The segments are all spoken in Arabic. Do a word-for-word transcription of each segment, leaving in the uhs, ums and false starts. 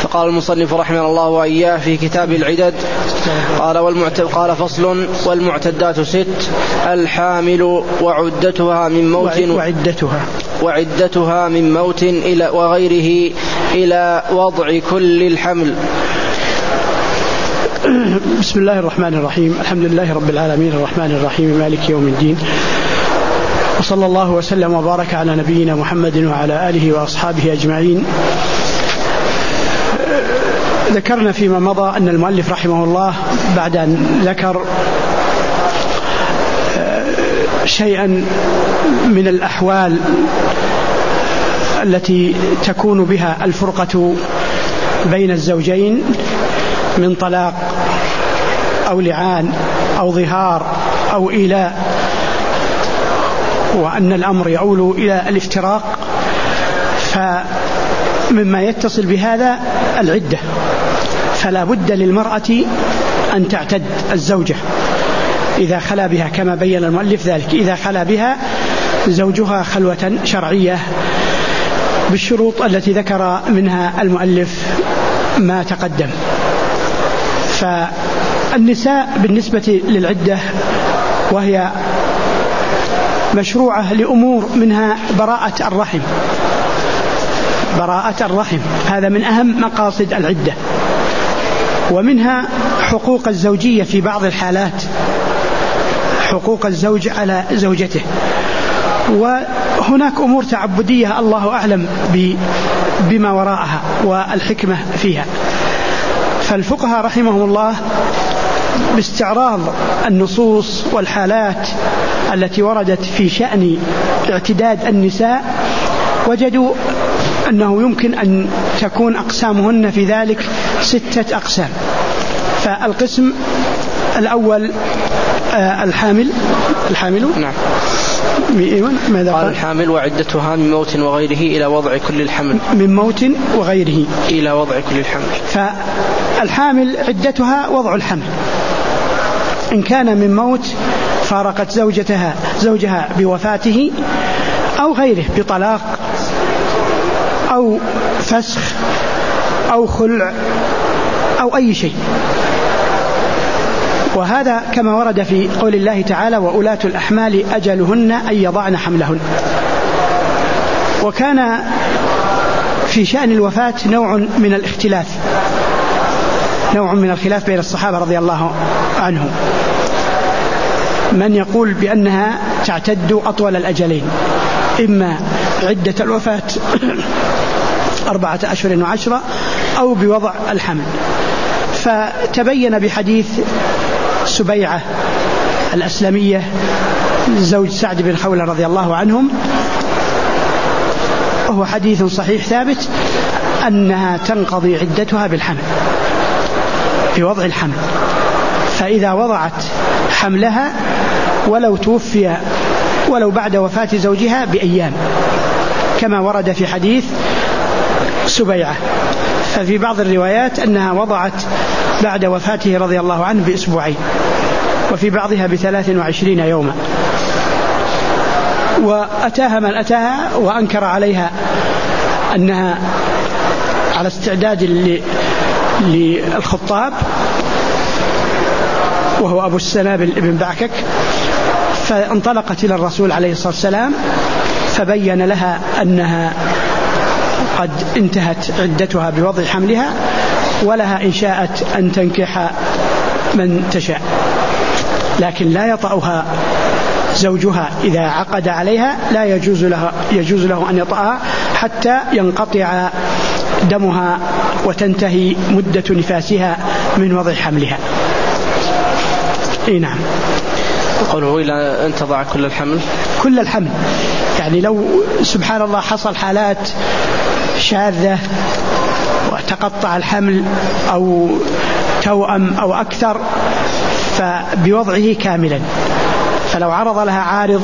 قال المصنف رحمه الله وإياه في كتاب العدد قال, والمعتد قال فصل والمعتدات ست الحامل وعدتها من موت وعدتها وعدتها من موت إلى وغيره إلى وضع كل الحمل. بسم الله الرحمن الرحيم. الحمد لله رب العالمين الرحمن الرحيم مالك يوم الدين، وصلى الله وسلم وبارك على نبينا محمد وعلى آله وأصحابه أجمعين. ذكرنا فيما مضى أن المؤلف رحمه الله بعد أن ذكر شيئا من الأحوال التي تكون بها الفرقة بين الزوجين من طلاق أو لعان أو ظهار أو إيلاء، وأن الأمر يؤول إلى الافتراق، فمما يتصل بهذا العدة، فلا بد للمرأة أن تعتد الزوجة إذا خلا بها، كما بين المؤلف ذلك، إذا خلا بها زوجها خلوة شرعية بالشروط التي ذكر منها المؤلف ما تقدم. فالنساء بالنسبة للعدة وهي مشروعة لأمور منها براءة الرحم، براءة الرحم هذا من أهم مقاصد العدة، ومنها حقوق الزوجية في بعض الحالات، حقوق الزوج على زوجته، وهناك أمور تعبدية الله أعلم بما وراءها والحكمة فيها. فالفقهاء رحمهم الله باستعراض النصوص والحالات التي وردت في شأن اعتداد النساء وجدوا أنه يمكن أن تكون أقسامهن في ذلك ستة أقسام. فالقسم الأول آه الحامل الحامل نعم ماذا قال؟ الحامل وعدتها من موت وغيره إلى وضع كل الحمل، من موت وغيره إلى وضع كل الحمل. فالحامل عدتها وضع الحمل، إن كان من موت فارقت زوجتها زوجها بوفاته أو غيره بطلاق أو فسخ أو خلع أو أي شيء. وهذا كما ورد في قول الله تعالى وأولاة الأحمال أجلهن أن يضعن حملهن. وكان في شأن الوفاة نوع من الاختلاف، نوع من الخلاف بين الصحابة رضي الله عنهم، من يقول بأنها تعتد أطول الأجلين، إما عدة الوفاة أربعة أشهر وعشرة أو بوضع الحمل. فتبين بحديث سبيعة الأسلمية زوج سعد بن خولة رضي الله عنهم، وهو حديث صحيح ثابت، أنها تنقضي عدتها بالحمل، بوضع الحمل. فإذا وضعت حملها ولو توفي ولو بعد وفاة زوجها بأيام، كما ورد في حديث سبيعة. ففي بعض الروايات أنها وضعت بعد وفاته رضي الله عنه بأسبوعين، وفي بعضها بثلاث وعشرين يوما. وأتاها من أتاها وأنكر عليها أنها على استعداد للخطاب، وهو أبو السنابل ابن بعكك، فانطلقت إلى الرسول عليه الصلاة والسلام فبين لها أنها قد انتهت عدتها بوضع حملها، ولها إن شاءت أن تنكح من تشاء، لكن لا يطأها زوجها إذا عقد عليها، لا يجوز له, يجوز له أن يطأها حتى ينقطع دمها وتنتهي مدة نفاسها من وضع حملها. إيه نعم. قوله إلى أن تضع كل الحمل، كل الحمل، يعني لو سبحان الله حصل حالات شاذة وتقطع الحمل أو توأم أو أكثر فبوضعه كاملا. فلو عرض لها عارض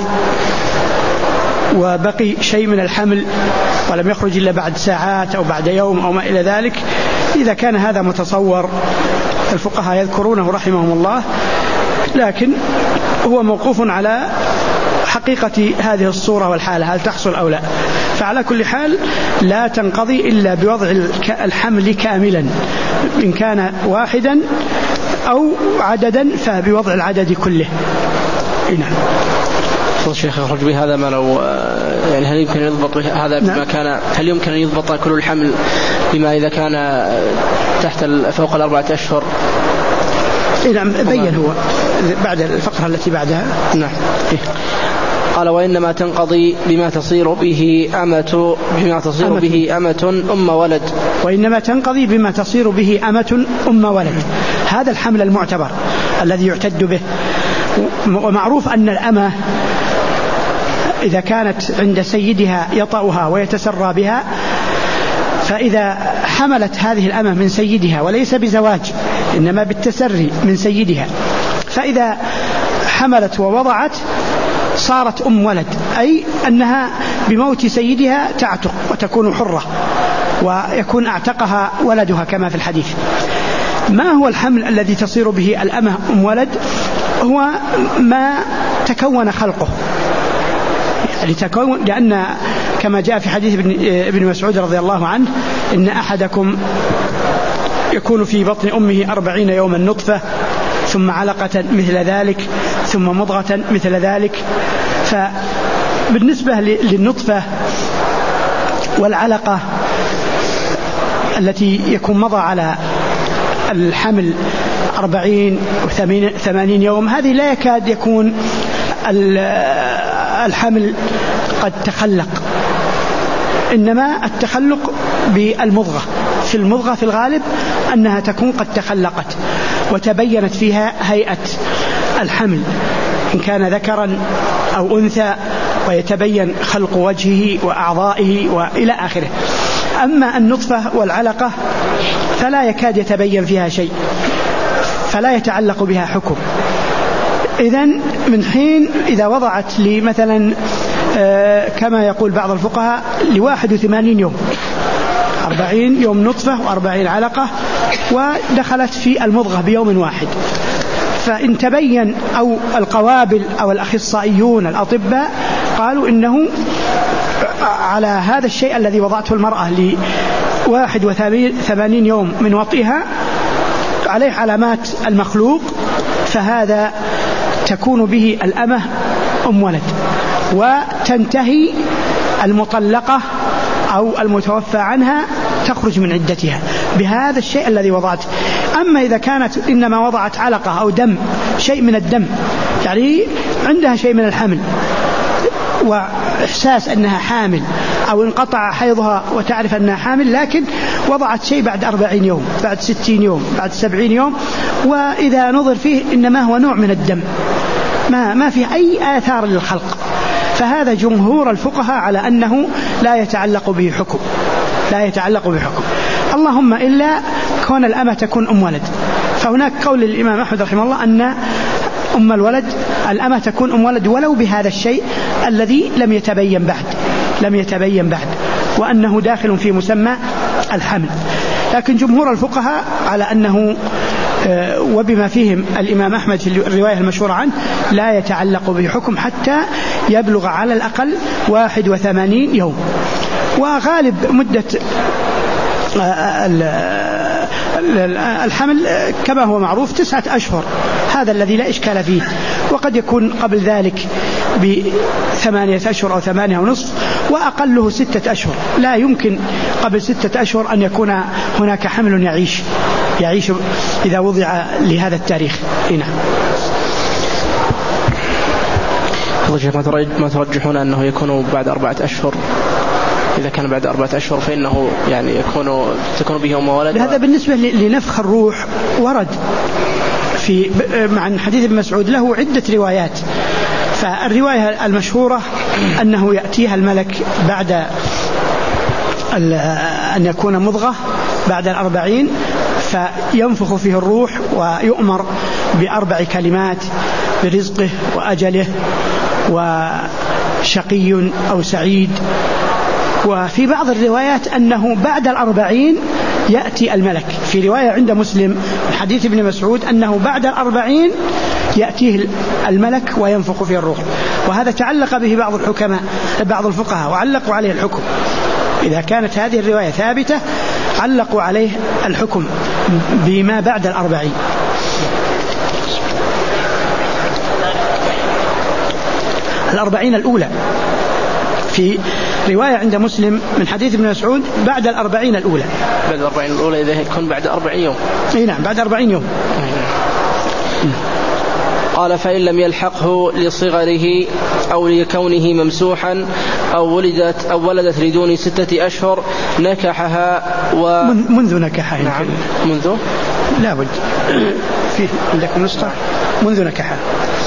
وبقي شيء من الحمل ولم يخرج إلا بعد ساعات أو بعد يوم أو ما إلى ذلك، إذا كان هذا متصور الفقهاء يذكرونه رحمهم الله، لكن هو موقوف على حقيقة هذه الصورة والحالة هل تحصل أو لا. فعلى كل حال لا تنقضي إلا بوضع الحمل كاملا، إن كان واحدا أو عددا فبوضع العدد كله. نعم. الشيخ يخرج بهذا ما لو يعني هل يمكن يضبط هذا بما نعم. كان هل يمكن أن يضبط كل الحمل بما إذا كان تحت فوق الأربعة أشهر؟ نعم بين هو بعد الفقرة التي بعدها. نعم. قال وإنما تنقضي بما تصير به أمة بما تصير أمة. به أمة أم ولد. وإنما تنقضي بما تصير به أمة أم ولد، هذا الحمل المعتبر الذي يعتد به. ومعروف أن الأمة إذا كانت عند سيدها يطأها ويتسرى بها، فإذا حملت هذه الأمة من سيدها وليس بزواج إنما بالتسري من سيدها، فإذا حملت ووضعت صارت أم ولد، أي أنها بموت سيدها تعتق وتكون حرة ويكون اعتقها ولدها كما في الحديث. ما هو الحمل الذي تصير به الأمة أم ولد؟ هو ما تكون خلقه، لتكون لأن كما جاء في حديث ابن مسعود رضي الله عنه إن أحدكم يكون في بطن أمه أربعين يوما نطفة ثم علقة مثل ذلك ثم مضغة مثل ذلك. فبالنسبة للنطفة والعلقة التي يكون مضى على الحمل أربعين وثمانين يوم، هذه لا يكاد يكون الحمل قد تخلق، إنما التخلق بالمضغة. في المضغة في الغالب أنها تكون قد تخلقت وتبينت فيها هيئة الحمل إن كان ذكرا أو أنثى، ويتبين خلق وجهه وأعضائه وإلى آخره. أما النطفة والعلقة فلا يكاد يتبين فيها شيء، فلا يتعلق بها حكم. إذن من حين إذا وضعت لي مثلا كما يقول بعض الفقهاء لواحد وثمانين يوم، أربعين يوم نطفة وأربعين علقة، ودخلت في المضغة بيوم واحد، فإن تبين أو القوابل أو الأخصائيون الأطباء قالوا إنه على هذا الشيء الذي وضعته المرأة لواحد وثمانين يوم من وطئها عليه علامات المخلوق، فهذا تكون به الأمة أم ولد، وتنتهي المطلقة أو المتوفى عنها تخرج من عدتها بهذا الشيء الذي وضعته. أما إذا كانت إنما وضعت علقة أو دم، شيء من الدم، يعني عندها شيء من الحمل وإحساس أنها حامل، أو انقطع حيضها وتعرف أنها حامل، لكن وضعت شيء بعد أربعين يوم، بعد ستين يوم، بعد سبعين يوم، وإذا نظر فيه إنما هو نوع من الدم، ما, ما فيه أي آثار للخلق، فهذا جمهور الفقهاء على أنه لا يتعلق به حكم، لا يتعلق به حكم، اللهم إلا كون الأمة تكون أم ولد. فهناك قول الإمام أحمد رحمه الله أن أم الولد الأمة تكون أم ولد ولو بهذا الشيء الذي لم يتبين بعد لم يتبين بعد وأنه داخل في مسمى الحمل. لكن جمهور الفقهاء على أنه وبما فيهم الإمام أحمد في الرواية المشهورة عنه لا يتعلق به حكم حتى يبلغ على الأقل واحد وثمانين يوم. وغالب مدة الحمل كما هو معروف تسعة أشهر، هذا الذي لا إشكال فيه، وقد يكون قبل ذلك بثمانية أشهر أو ثمانية ونصف، وأقله ستة أشهر. لا يمكن قبل ستة أشهر أن يكون هناك حمل يعيش يعيش إذا وضع لهذا التاريخ. نعم. ما ترجحون أنه يكون بعد أربعة أشهر؟ إذا كان بعد أربعة أشهر فإنه يعني يكون تكون به أم ولد. هذا بالنسبة لنفخ الروح ورد في مع حديث ابن مسعود له عدة روايات. فالرواية المشهورة أنه يأتيها الملك بعد أن يكون مضغة بعد الأربعين، فينفخ فيه الروح ويؤمر بأربع كلمات برزقه وأجله وشقي أو سعيد. وفي بعض الروايات أنه بعد الأربعين يأتي الملك. في رواية عند مسلم من حديث ابن مسعود أنه بعد الأربعين يأتيه الملك وينفخ فيه الروح، وهذا تعلق به بعض الحكماء بعض الفقهاء وعلقوا عليه الحكم. إذا كانت هذه الرواية ثابتة علقوا عليه الحكم بما بعد الأربعين. الأربعين الأولى في رواية عند مسلم من حديث ابن مسعود بعد الأربعين الأولى. بعد الأربعين الأولى إذا يكون بعد أربعين يوم. إيه نعم بعد أربعين يوم. قال فإن لم يلحقه لصغره أو لكونه ممسوحا أو ولدت أو ولدت لدون ستة أشهر نكحها و منذ نكحها. نعم منذ لا بد فيه عندكم نسخة منذ نكحها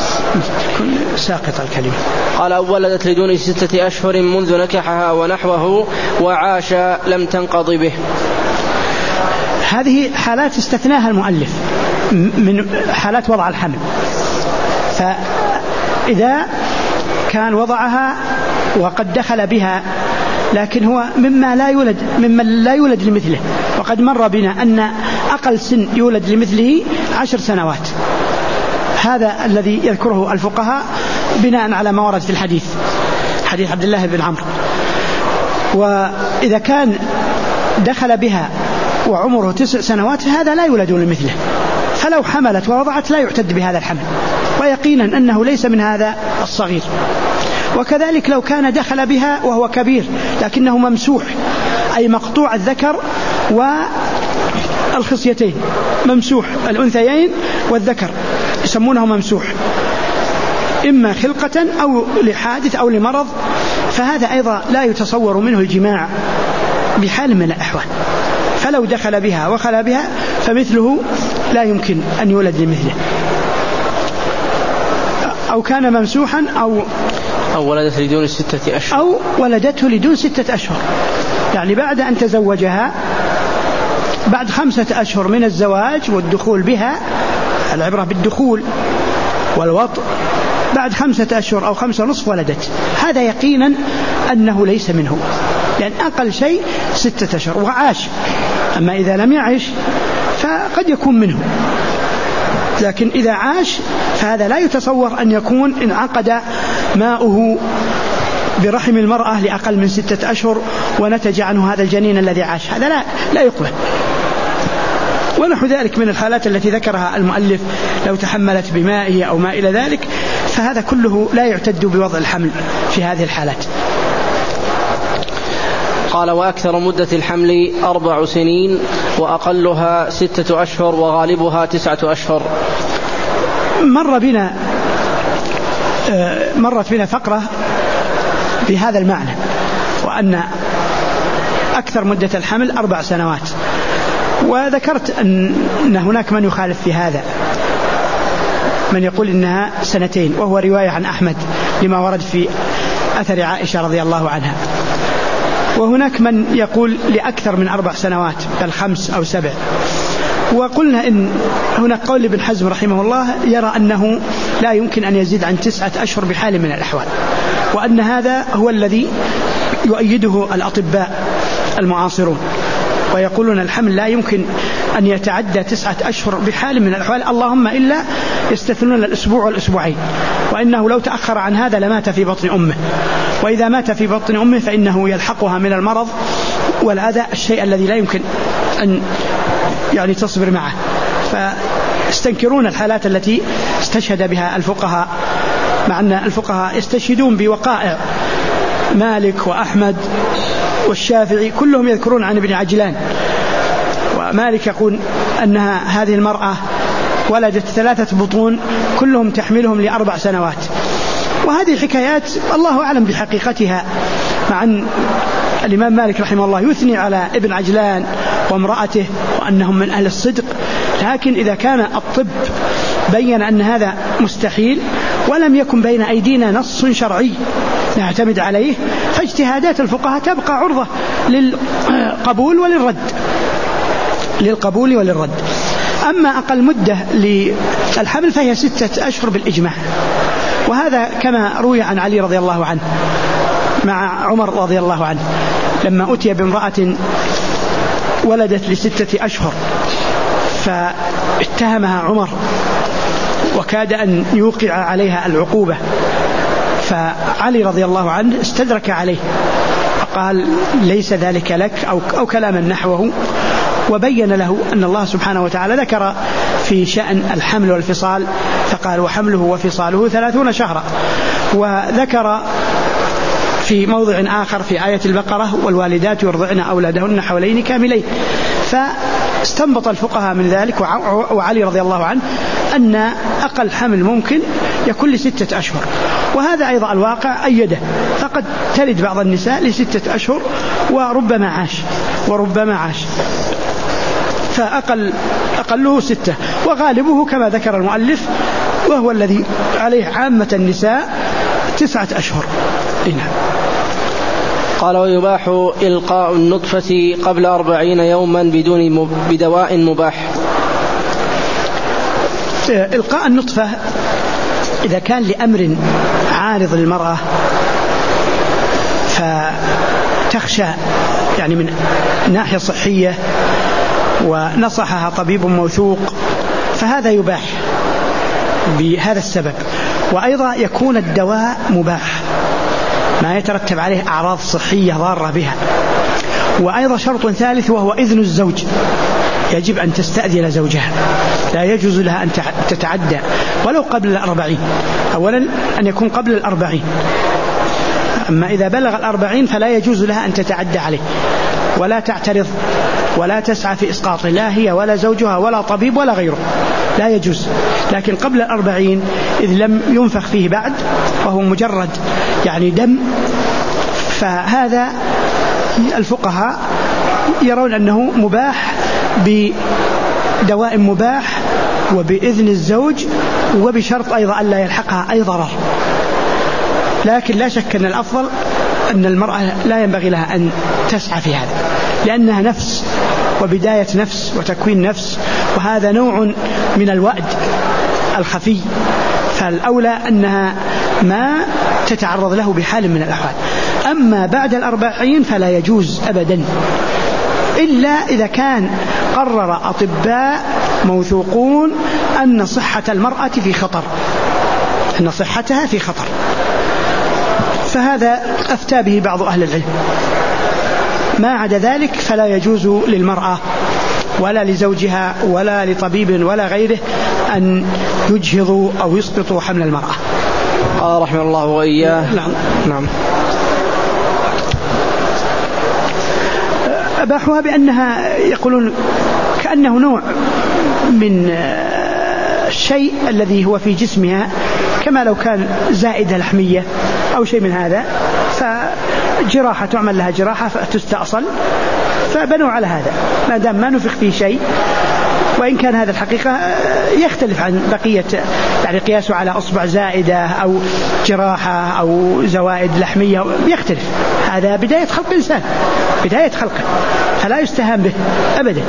ساقط الكلمة. قال أو ولدت لدون ستة أشهر منذ نكحها ونحوه وعاش لم تنقض به. هذه حالات استثناها المؤلف من حالات وضع الحمل. فإذا كان وضعها وقد دخل بها لكن هو مما لا يولد ممن لا يولد لمثله، وقد مر بنا أن أقل سن يولد لمثله عشر سنوات، هذا الذي يذكره الفقهاء بناء على ما ورد في الحديث حديث عبد الله بن عمرو. وإذا كان دخل بها وعمره تسع سنوات هذا لا يولد لمثله، فلو حملت ووضعت لا يعتد بهذا الحمل، ويقينا أنه ليس من هذا الصغير. وكذلك لو كان دخل بها وهو كبير لكنه ممسوح أي مقطوع الذكر والخصيتين، ممسوح الأنثيين والذكر يسمونه ممسوح إما خلقة أو لحادث أو لمرض، فهذا أيضا لا يتصور منه الجماع بحال من الأحوال. فلو دخل بها وخلا بها فمثله لا يمكن أن يولد لمثله. أو كان ممسوحا أو أو ولدت لدون ستة أشهر أو ولدته لدون ستة أشهر، يعني بعد أن تزوجها بعد خمسة أشهر من الزواج والدخول بها، العبرة بالدخول والوطء، بعد خمسة أشهر أو خمسة نصف ولدت، هذا يقينا أنه ليس منه، لأن أقل شيء ستة أشهر وعاش. أما إذا لم يعش فقد يكون منه، لكن إذا عاش فهذا لا يتصور أن يكون انعقد ماؤه برحم المرأة لأقل من ستة أشهر ونتج عنه هذا الجنين الذي عاش، هذا لا, لا يقبل. ونحو ذلك من الحالات التي ذكرها المؤلف لو تحملت بمائه أو ما إلى ذلك، فهذا كله لا يعتد بوضع الحمل في هذه الحالات. قال وأكثر مدة الحمل أربع سنين وأقلها ستة أشهر وغالبها تسعة أشهر. مر بنا مرت بنا فقرة بهذا المعنى، وأن أكثر مدة الحمل أربع سنوات، وذكرت أن هناك من يخالف في هذا، من يقول إنها سنتين، وهو رواية عن أحمد لما ورد في أثر عائشة رضي الله عنها. وهناك من يقول لأكثر من أربع سنوات بل خمس أو سبع. وقلنا إن هناك قول ابن حزم رحمه الله يرى أنه لا يمكن أن يزيد عن تسعة أشهر بحال من الأحوال، وأن هذا هو الذي يؤيده الأطباء المعاصرون، ويقولون الحمل لا يمكن أن يتعدى تسعة أشهر بحال من الأحوال، اللهم إلا يستثنون الأسبوع والأسبوعين، وإنه لو تأخر عن هذا لمات في بطن أمه، وإذا مات في بطن أمه فإنه يلحقها من المرض والأذى الشيء الذي لا يمكن أن يعني تصبر معه. فاستنكرون الحالات التي استشهد بها الفقهاء، مع أن الفقهاء يستشهدون بوقائع مالك وأحمد والشافعي كلهم يذكرون عن ابن عجلان. ومالك يقول أنها هذه المرأة ولدت ثلاثة بطون كلهم تحملهم لأربع سنوات، وهذه الحكايات الله أعلم بحقيقتها، مع أن الإمام مالك رحمه الله يثني على ابن عجلان وامرأته وأنهم من أهل الصدق، لكن إذا كان الطب بين أن هذا مستحيل ولم يكن بين أيدينا نص شرعي نعتمد عليه، فاجتهادات الفقهاء تبقى عرضة للقبول وللرد للقبول وللرد. أما أقل مدة للحمل فهي ستة أشهر بالإجماع، وهذا كما روي عن علي رضي الله عنه مع عمر رضي الله عنه لما أتي بامرأة ولدت لستة أشهر فاتهمها عمر وكاد أن يوقع عليها العقوبة، فعلي رضي الله عنه استدرك عليه فقال ليس ذلك لك أو, أو كلاما نحوه، وبين له أن الله سبحانه وتعالى ذكر في شأن الحمل والفصال فقال وحمله وفصاله ثلاثون شهرا، وذكر في موضع آخر في آية البقرة والوالدات يرضعن أولادهن حولين كاملين. فاستنبط الفقهاء من ذلك وعلي رضي الله عنه أن أقل حمل ممكن يكون لستة أشهر، وهذا أيضا الواقع أيده، فقد تلد بعض النساء لستة أشهر وربما عاش وربما عاش فأقل أقله ستة، وغالبه كما ذكر المؤلف وهو الذي عليه عامة النساء تسعة أشهر. إنها. قال ويباح إلقاء النطفة قبل أربعين يوما بدون بدواء مباح. إلقاء النطفة إذا كان لأمر عارض للمرأة فتخشى يعني من ناحية صحية ونصحها طبيب موثوق فهذا يباح بهذا السبب، وأيضا يكون الدواء مباح ما يترتب عليه أعراض صحية ضارة بها. وأيضا شرط ثالث وهو إذن الزوج، يجب أن تستأذن زوجها، لا يجوز لها أن تتعدى ولو قبل الأربعين. أولا أن يكون قبل الأربعين، أما إذا بلغ الأربعين فلا يجوز لها أن تتعدى عليه ولا تعترض ولا تسعى في إسقاطه، لا هي ولا زوجها ولا طبيب ولا غيره، لا يجوز. لكن قبل الأربعين إذ لم ينفخ فيه بعد وهو مجرد يعني دم، فهذا الفقهاء يرون أنه مباح بدواء مباح وبإذن الزوج، وبشرط أيضا أن لا يلحقها أي ضرر. لكن لا شك أن الأفضل أن المرأة لا ينبغي لها أن تسعى في هذا، لأنها نفس وبداية نفس وتكوين نفس، وهذا نوع من الوأد الخفي، فالأولى أنها ما تتعرض له بحال من الأحوال. أما بعد الأربعين فلا يجوز أبدا، إلا إذا كان قرر أطباء موثوقون أن صحة المرأة في خطر، أن صحتها في خطر، فهذا أفتى به بعض أهل العلم. ما عدا ذلك فلا يجوز للمرأة ولا لزوجها ولا لطبيب ولا غيره أن يجهضوا أو يسقطوا حمل المرأة. آه رحمه الله وإياه. نعم. نعم. أباحوها بأنها يقولون كأنه نوع من الشيء الذي هو في جسمها، كما لو كان زائدة لحمية أو شيء من هذا، فجراحة تعمل لها جراحة فتستأصل، فبنوا على هذا ما دام ما نفخ فيه شيء. وإن كان هذا الحقيقة يختلف عن بقية، يعني قياسه على أصبع زائدة أو جراحة أو زوائد لحمية يختلف، هذا بداية خلق إنسان، بداية خلقه، فلا يستهان به أبدا.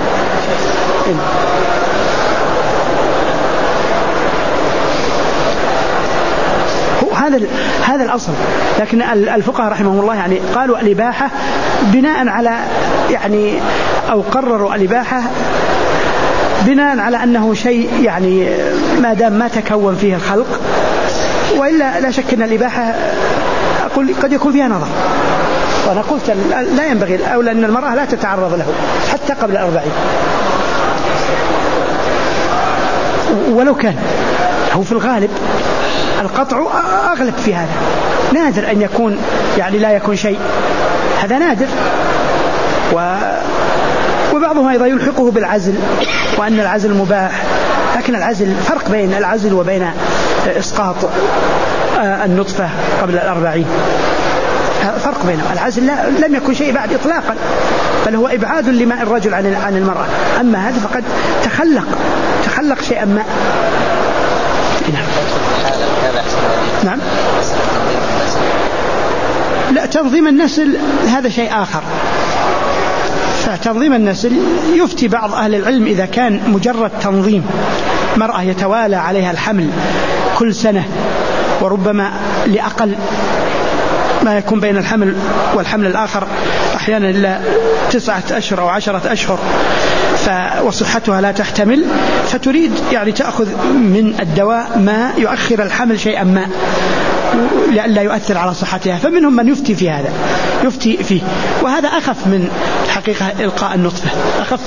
هذا هذا الأصل. لكن الفقهاء رحمهم الله يعني قالوا الإباحة بناء على يعني أو قرروا الإباحة بناء على أنه شيء يعني ما دام ما تكون فيه الخلق، وإلا لا شك أن الإباحة أقول قد يكون فيها نظر، وأنا قلت لا ينبغي أو لأن المرأة لا تتعرض له حتى قبل الأربعين، ولو كان هو في الغالب القطع أغلب في هذا، نادر أن يكون يعني لا يكون شيء، هذا نادر. و وبعضهم أيضا يلحقه بالعزل وأن العزل مباح، لكن العزل فرق بين العزل وبين إسقاط النطفة قبل الأربعين، فرق بينهم. العزل لم يكن شيء بعد إطلاقا، بل هو إبعاد لماء الرجل عن عن المرأة، أما هذا فقد تخلق تخلق شيئا ما. نعم. لا، تنظيم النسل هذا شيء آخر. فتنظيم النسل يفتي بعض أهل العلم إذا كان مجرد تنظيم مرأة يتوالى عليها الحمل كل سنة، وربما لأقل ما يكون بين الحمل والحمل الآخر أحيانا إلا تسعة أشهر أو عشرة أشهر وصحتها لا تحتمل، فتريد يعني تأخذ من الدواء ما يؤخر الحمل شيئا ما لئلا يؤثر على صحتها، فمنهم من يفتي في هذا يفتي فيه، وهذا أخف من حقيقة إلقاء النطفة، أخف.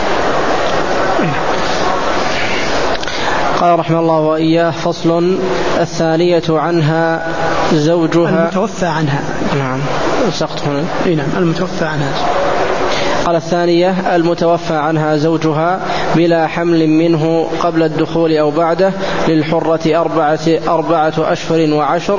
قال رحمه الله وإياه: فصل. الثانية عنها زوجها المتوفى عنها. نعم سقط هنا. إيه نعم المتوفى عنها. قال: الثانية المتوفى عنها زوجها بلا حمل منه قبل الدخول أو بعده، للحرة أربعة, أربعة أشهر وعشر،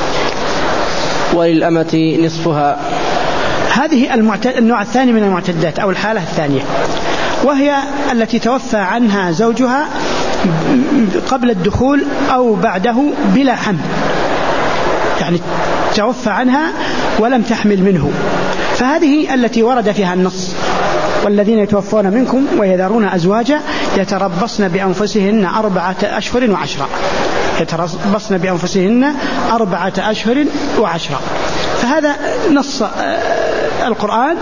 وللأمة نصفها. هذه النوع الثاني من المعتدات أو الحالة الثانية، وهي التي توفى عنها زوجها قبل الدخول أو بعده بلا حمل، يعني توفى عنها ولم تحمل منه، فهذه التي ورد فيها النص: والذين يتوفون منكم ويذرون أزواجا يتربصن بأنفسهن أربعة أشهر وعشرة، يتربصن بأنفسهن أربعة أشهر وعشرة. فهذا نص القرآن،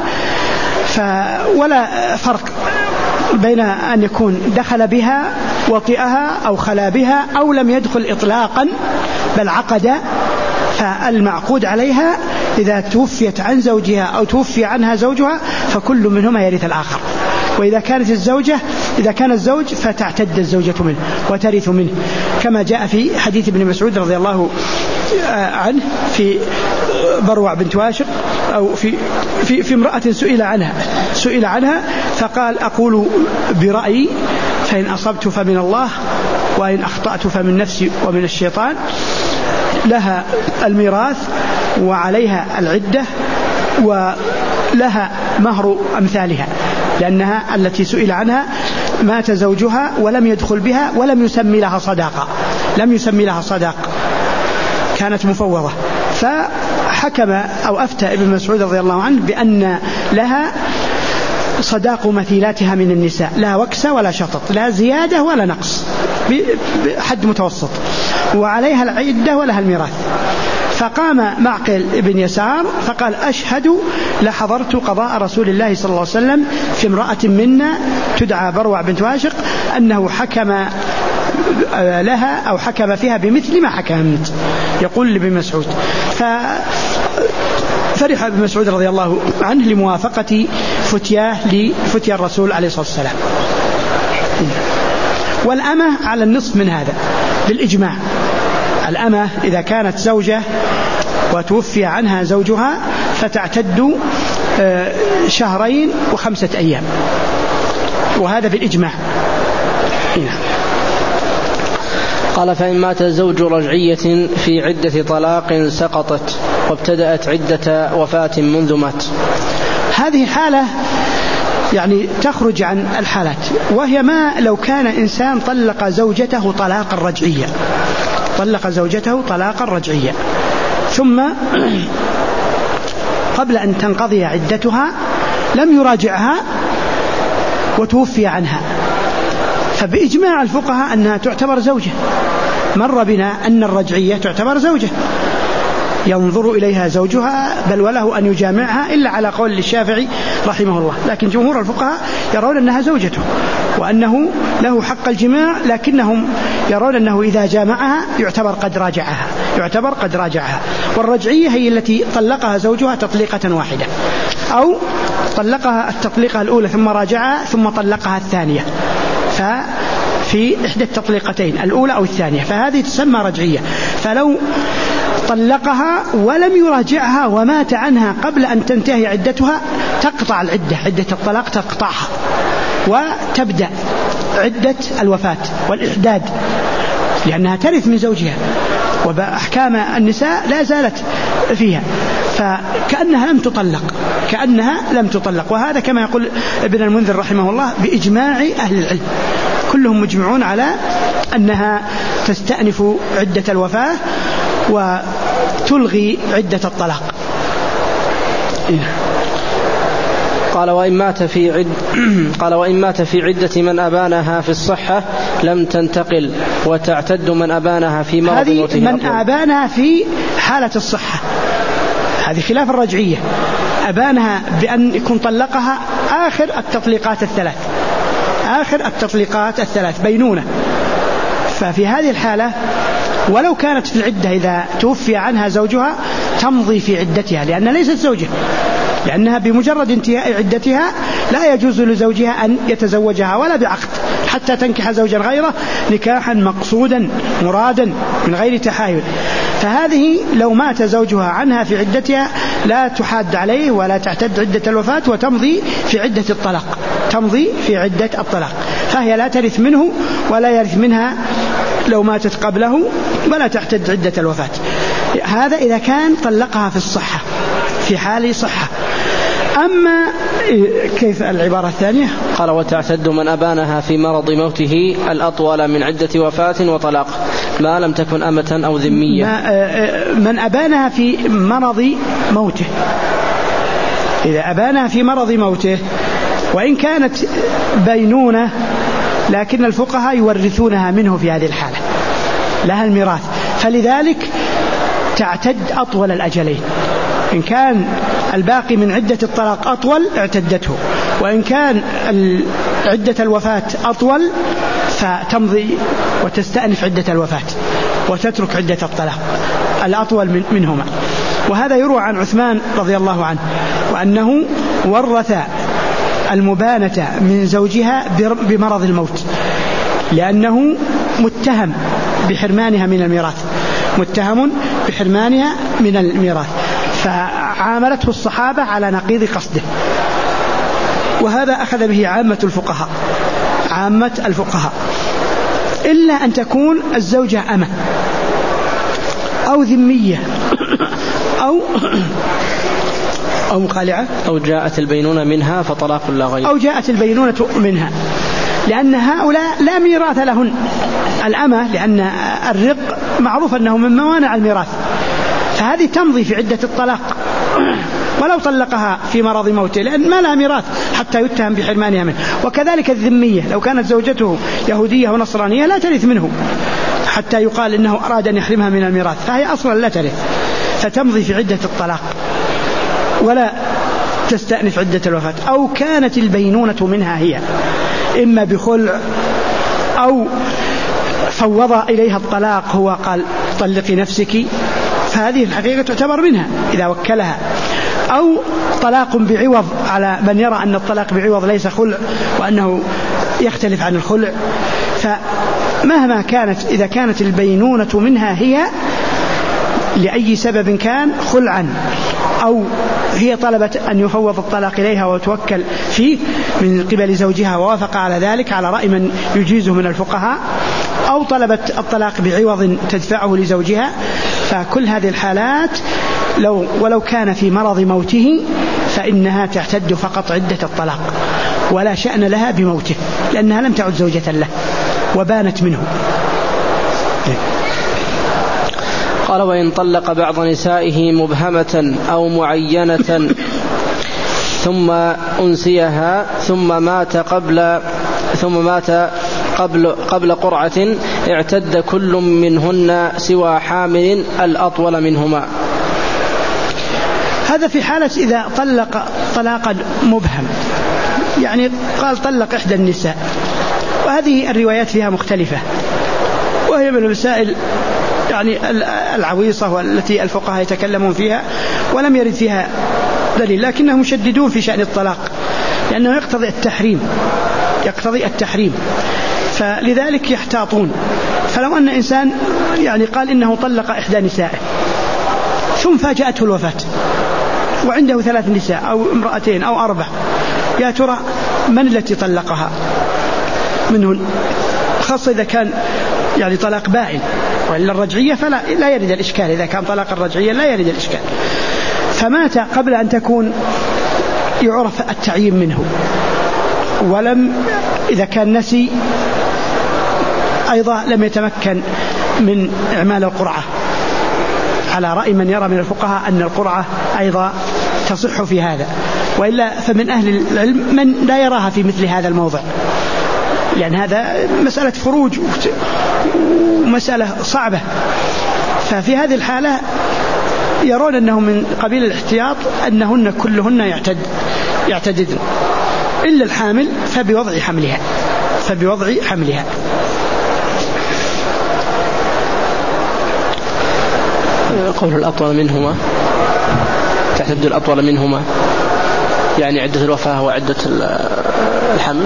ولا فرق بين أن يكون دخل بها وطئها أو خلا بها أو لم يدخل إطلاقا بل عقد، فالمعقود عليها إذا توفيت عن زوجها أو توفي عنها زوجها فكل منهما يرث الآخر. وإذا كانت الزوجة إذا كان الزوج فتعتد الزوجة منه وترث منه، كما جاء في حديث ابن مسعود رضي الله عنه في بروع بنت واشق، أو في في في امرأة سئل عنها سئل عنها فقال: أقول برأيي فإن أصبت فمن الله وإن أخطأت فمن نفسي ومن الشيطان، لها الميراث وعليها العدة ولها مهر أمثالها، لأنها التي سئل عنها مات زوجها ولم يدخل بها ولم يسمي لها صداقة لم يسمي لها صداق، كانت مفوضة، فحكم أو أفتى ابن مسعود رضي الله عنه بأن لها صداق مثيلاتها من النساء، لا وكسة ولا شطط، لا زيادة ولا نقص، بحد متوسط، وعليها العدة ولها الميراث. فقام معقل ابن يسار فقال: أشهد لحضرت قضاء رسول الله صلى الله عليه وسلم في امرأة منا تدعى بروع بنت واشق أنه حكم لها أو حكم فيها بمثل ما حكمت، يقول لابن مسعود. ففرح ابن مسعود رضي الله عنه لموافقة فتياه لفتيا الرسول عليه الصلاة والسلام. والأمة على النصف من هذا بالإجماع. الأمة إذا كانت زوجة وتوفي عنها زوجها فتعتد شهرين وخمسة أيام، وهذا بالإجماع. قال: فإن مات زوج رجعية في عدة طلاق سقطت وابتدأت عدة وفاة منذ مات. هذه حالة يعني تخرج عن الحالات، وهي ما لو كان إنسان طلق زوجته طلاقا رجعيا طلق زوجته طلاقا رجعيا ثم قبل أن تنقضي عدتها لم يراجعها وتوفي عنها، فبإجماع الفقهاء أنها تعتبر زوجة. مر بنا أن الرجعية تعتبر زوجة ينظر إليها زوجها بل وله أن يجامعها إلا على قول الشافعي رحمه الله، لكن جمهور الفقهاء يرون أنها زوجته وأنه له حق الجماع، لكنهم يرون أنه إذا جامعها يعتبر قد راجعها يعتبر قد راجعها. والرجعية هي التي طلقها زوجها تطليقة واحدة، أو طلقها التطليقة الأولى ثم راجعها ثم طلقها الثانية، ففي إحدى التطليقتين الأولى أو الثانية، فهذه تسمى رجعية. فلو طلقها ولم يراجعها ومات عنها قبل أن تنتهي عدتها تقطع العدة عدة الطلاق تقطعها وتبدأ عدة الوفاة والإحداد، لأنها ترث من زوجها وبأحكام النساء لا زالت فيها، فكأنها لم تطلق كأنها لم تطلق. وهذا كما يقول ابن المنذر رحمه الله بإجماع أهل العلم، كلهم مجمعون على أنها تستأنف عدة الوفاة وتلغي عدة الطلاق. قال: وإن مات في عد قال وإن مات في عدة من أبانها في الصحة لم تنتقل وتعتد من أبانها في مرض. هذه من أبانها في حالة الصحة، هذه خلاف الرجعية. أبانها بأن يكون طلقها آخر التطليقات الثلاث، آخر التطليقات الثلاث بينونة. ففي هذه الحالة ولو كانت في العدة إذا توفي عنها زوجها تمضي في عدتها، لأنها ليست زوجة، لأنها بمجرد انتهاء عدتها لا يجوز لزوجها أن يتزوجها ولا بعقد حتى تنكح زوجا غيره نكاحا مقصودا مرادا من غير تحايل. فهذه لو مات زوجها عنها في عدتها لا تحاد عليه ولا تعتد عدة الوفاة وتمضي في عدة الطلاق، تمضي في عدة الطلاق، فهي لا ترث منه ولا يرث منها لو ماتت قبله ولا تعتد عدة الوفاة. هذا إذا كان طلقها في الصحة، في حال صحة. أما كيف العبارة الثانية؟ قال وتعتد من أبانها في مرض موته الأطول من عدة وفاة وطلاق ما لم تكن أمة أو ذمية. من أبانها في مرض موته، إذا أبانها في مرض موته وإن كانت بينونة لكن الفقهاء يورثونها منه في هذه الحالة، لها الميراث، فلذلك تعتد أطول الأجلين. إن كان الباقي من عدة الطلاق أطول اعتدته، وإن كان عدة الوفاة أطول فتمضي وتستأنف عدة الوفاة وتترك عدة الطلاق الأطول منهما. وهذا يروى عن عثمان رضي الله عنه وأنه ورث المبانة من زوجها بمرض الموت، لأنه متهم بحرمانها من الميراث، متهم بحرمانها من الميراث، فعاملته الصحابة على نقيض قصده. وهذا أخذ به عامة الفقهاء، عامة الفقهاء، إلا أن تكون الزوجة أمة أو ذمية أو أو مخالعة أو جاءت البينونة منها فطلاق لا غير، أو جاءت البينونة منها، لأن هؤلاء لا ميراث لهن. الأمة لأن الرق معروف أنه من موانع الميراث، فهذه تمضي في عدة الطلاق ولو طلقها في مرض موته، لأن ما لها ميراث حتى يتهم بحرمانها منه. وكذلك الذمية لو كانت زوجته يهودية ونصرانية لا ترث منه حتى يقال إنه أراد أن يحرمها من الميراث، فهي أصلا لا ترث، فتمضي في عدة الطلاق ولا تستأنف عدة الوفاة. أو كانت البينونة منها هي إما بخلع أو فوض إليها الطلاق، هو قال طلقي نفسك، فهذه الحقيقة تعتبر منها إذا وكلها. أو طلاق بعوض على من يرى أن الطلاق بعوض ليس خلع وأنه يختلف عن الخلع. فمهما كانت، إذا كانت البينونة منها هي لأي سبب كان خلعا، أو هي طلبت أن يفوض الطلاق إليها وتوكل فيه من قبل زوجها ووافق على ذلك على رأي من يجيزه من الفقهاء، أو طلبت الطلاق بعوض تدفعه لزوجها، فكل هذه الحالات لو ولو كان في مرض موته فإنها تعتد فقط عدة الطلاق ولا شأن لها بموته، لأنها لم تعد زوجة له وبانت منه. قال وإن طلق بعض نسائه مبهمة أو معينة ثم أنسيها ثم مات قبل ثم مات قبل قبل قرعة اعتد كل منهن سوى حامل الأطول منهما. هذا في حالة إذا طلق طلاقا مبهم، يعني قال طلق إحدى النساء، وهذه الروايات فيها مختلفة، وهي من المسائل يعني العويصة والتي الفقهاء يتكلمون فيها ولم يرد فيها دليل، لكنهم مشددون في شأن الطلاق لأنه يقتضي التحريم، يقتضي التحريم، فلذلك يحتاطون. فلو أن إنسان يعني قال إنه طلق إحدى نسائه ثم فاجأته الوفاة وعنده ثلاث نساء أو امرأتين أو أربع، يا ترى من التي طلقها منهن؟ خاصة إذا كان يعني طلاق بائن، وإلا الرجعية فلا لا يرد الإشكال، إذا كان طلاق الرجعية لا يرد الإشكال. فمات قبل أن تكون يعرف التعيين منه، ولم إذا كان نسي أيضا لم يتمكن من إعمال القرعة، على رأي من يرى من الفقهاء أن القرعة أيضا تصح في هذا، وإلا فمن أهل العلم من لا يراها في مثل هذا الموضع، لأن هذا مسألة فروج ومسألة صعبة. ففي هذه الحالة يرون أنه من قبيل الاحتياط أنهن كلهن يعتد يعتددن إلا الحامل فبوضع حملها فبوضع حملها. قول الأطول منهما تعتد الأطول منهما يعني عدة الوفاة وعدة الحمل.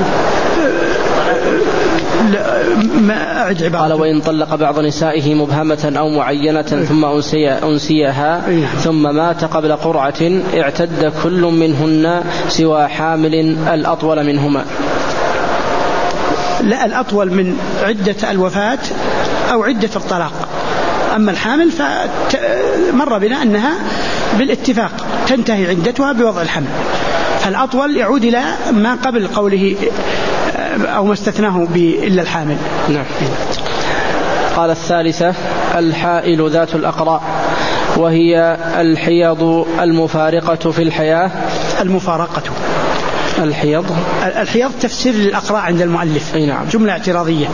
ما قال وإن طلق بعض نسائه مبهمة أو معينة ثم أنسي أنسيها ثم مات قبل قرعة اعتد كل منهن سوى حامل الأطول منهما. لا الأطول من عدة الوفاة أو عدة الطلاق. أما الحامل فمر بنا أنها بالاتفاق تنتهي عدتها بوضع الحمل، فالأطول يعود إلى ما قبل قوله أو ما استثناه إلا الحامل. نعم. قال الثالثة الحائل ذات الأقراء وهي الحيض المفارقة في الحياة. المفارقة الحيض الحيض تفسير للأقراء عند المؤلف. نعم. جملة اعتراضية.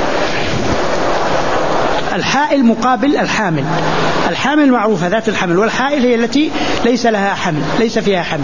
الحائل مقابل الحامل. الحامل معروفة ذات الحمل، والحائل هي التي ليس لها حمل ليس فيها حمل.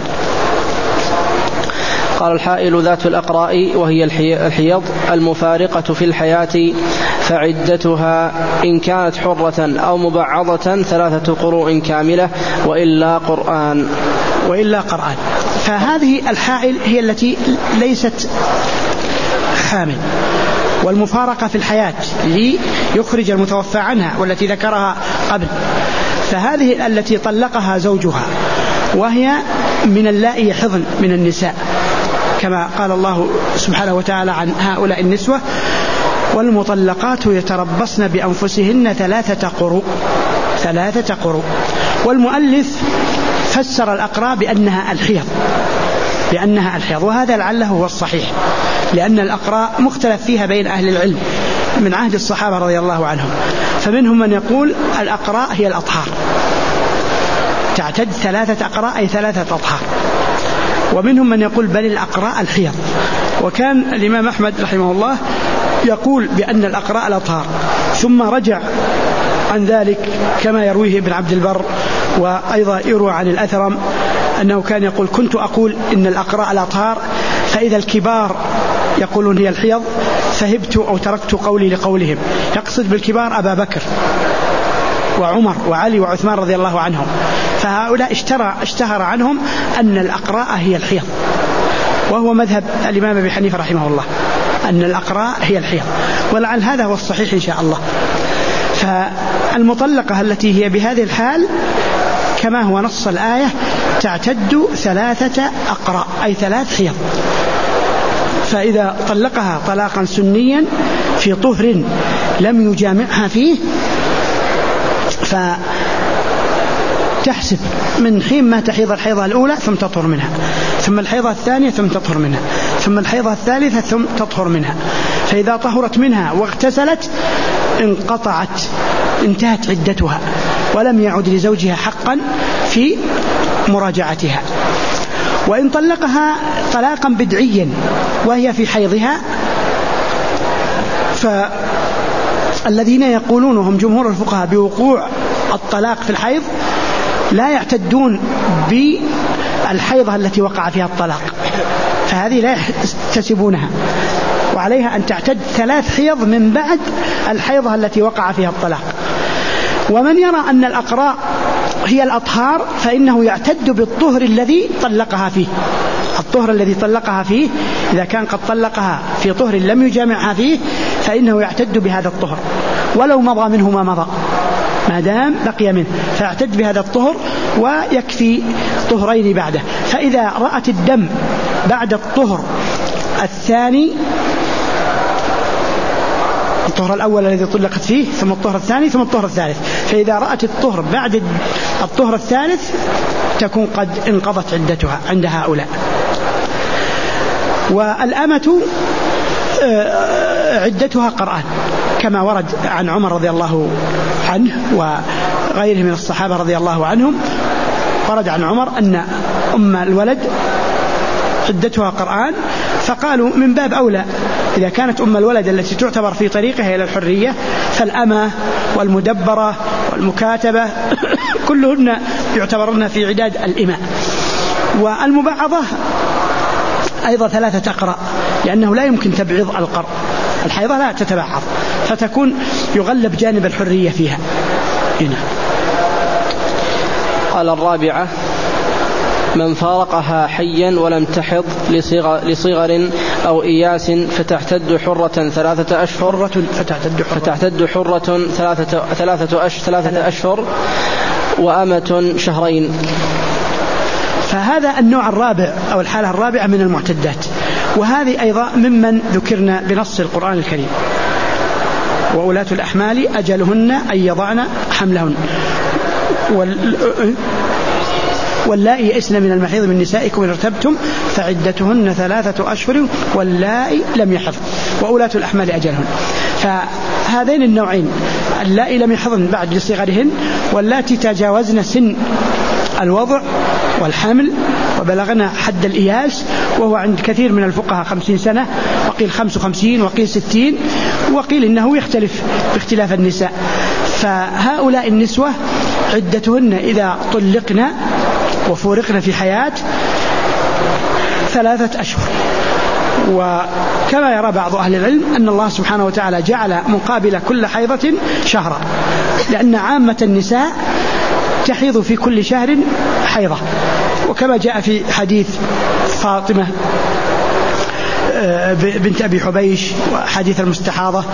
قال الحائل ذات الأقراء وهي الحيض المفارقة في الحياة فعدتها إن كانت حرة أو مبعضة ثلاثة قروء كاملة وإلا قرآن وإلا قرآن. فهذه الحائل هي التي ليست حامل، والمفارقة في الحياة ليخرج المتوفى عنها والتي ذكرها قبل، فهذه التي طلقها زوجها وهي من اللائي يحضن من النساء كما قال الله سبحانه وتعالى عن هؤلاء النسوة والمطلقات يتربصن بأنفسهن ثلاثة قروء ثلاثة قروء. والمؤلف فسر الأقراء بأنها الحيض بأنها الحيض وهذا لعله هو الصحيح، لأن الأقراء مختلف فيها بين أهل العلم من عهد الصحابة رضي الله عنهم، فمنهم من يقول الأقراء هي الأطهار تعتد ثلاثة أقراء أي ثلاثة أطهار، ومنهم من يقول بل الأقراء الحيض. وكان الإمام أحمد رحمه الله يقول بأن الأقراء الأطهار، ثم رجع عن ذلك كما يرويه ابن عبد البر وأيضا يروى عن الأثرم أنه كان يقول كنت أقول إن الأقراء الأطهار فإذا الكبار يقولون هي الحيض فهبت أو تركت قولي لقولهم، يقصد بالكبار أبا بكر وعمر وعلي وعثمان رضي الله عنهم، فهؤلاء اشترى اشتهر عنهم أن الأقراء هي الحيض، وهو مذهب الإمام أبي حنيفة رحمه الله أن الأقراء هي الحيض، ولعل هذا هو الصحيح إن شاء الله. فالمطلقة التي هي بهذه الحال كما هو نص الآية تعتد ثلاثة أقراء أي ثلاث حيض، فإذا طلقها طلاقا سنيا في طهر لم يجامعها فيه فتحسب من حين ما تحيض الحيضة الأولى ثم تطهر منها، ثم الحيضة الثانية ثم تطهر منها، ثم الحيضة الثالثة ثم تطهر منها، فإذا طهرت منها واغتسلت انقطعت انتهت عدتها ولم يعد لزوجها حقا في مراجعتها. وإن طلقها طلاقا بدعيا وهي في حيضها فالذين يقولون هم جمهور الفقهاء بوقوع الطلاق في الحيض لا يعتدون بالحيضة التي وقع فيها الطلاق، فهذه لا يحتسبونها، وعليها أن تعتد ثلاث حيض من بعد الحيضة التي وقع فيها الطلاق. ومن يرى أن الأقراء هي الأطهار فإنه يعتد بالطهر الذي طلقها فيه، الطهر الذي طلقها فيه إذا كان قد طلقها في طهر لم يجامعها فيه فإنه يعتد بهذا الطهر ولو مضى منه ما مضى ما دام بقي منه، فيعتد بهذا الطهر ويكفي طهرين بعده. فإذا رأت الدم بعد الطهر الثاني الطهر الأول الذي طلقت فيه ثم الطهر الثاني ثم الطهر الثالث، فإذا رأت الطهر بعد الطهر الثالث تكون قد انقضت عدتها عند هؤلاء. والأمة عدتها قرآن كما ورد عن عمر رضي الله عنه وغيره من الصحابة رضي الله عنهم، ورد عن عمر أن أم الولد عدتها قرآن، فقالوا من باب أولى إذا كانت أم الولد التي تعتبر في طريقها إلى الحرية فالأمة والمدبرة والمكاتبة كلهن يعتبرن في عداد الإماء. والمبعضة أيضا ثلاثة أقراء، لأنه لا يمكن تبعيض القرء، الحيضة لا تتبعض، فتكون يغلب جانب الحرية فيها. هنا قال الرابعة: من فارقها حيا ولم تحض لصغر, لصغر أو إياس فتعتد حرة ثلاثة أشهر فتعتد حرة, فتعتد حرة ثلاثة, ثلاثة, أش ثلاثة أشهر وأمة شهرين. فهذا النوع الرابع أو الحالة الرابعة من المعتدات، وهذه أيضا ممن ذكرنا بنص القرآن الكريم: وأولاة الأحمال أجلهن أن يضعن حملهن واللائي يئسن من المحيض من نسائكم إن ارتبتم فعدتهن ثلاثة أشهر واللائي لم يحضن وأولاة الأحمال أجلهن. فهذين النوعين، اللائي لم يحضن بعد لصغرهن، واللاتي تجاوزن سن الوضع والحمل وبلغنا حد الإياس، وهو عند كثير من الفقهاء خمسين سنة، وقيل خمس وخمسين، وقيل ستين، وقيل إنه يختلف باختلاف النساء. فهؤلاء النسوة عدتهن إذا طلقنا وفورقنا في حياة ثلاثة أشهر. وكما يرى بعض أهل العلم أن الله سبحانه وتعالى جعل مقابل كل حيضة شهرا، لأن عامة النساء تحيض في كل شهر حيضة، وكما جاء في حديث فاطمة بنت أبي حبيش وحديث المستحاضة: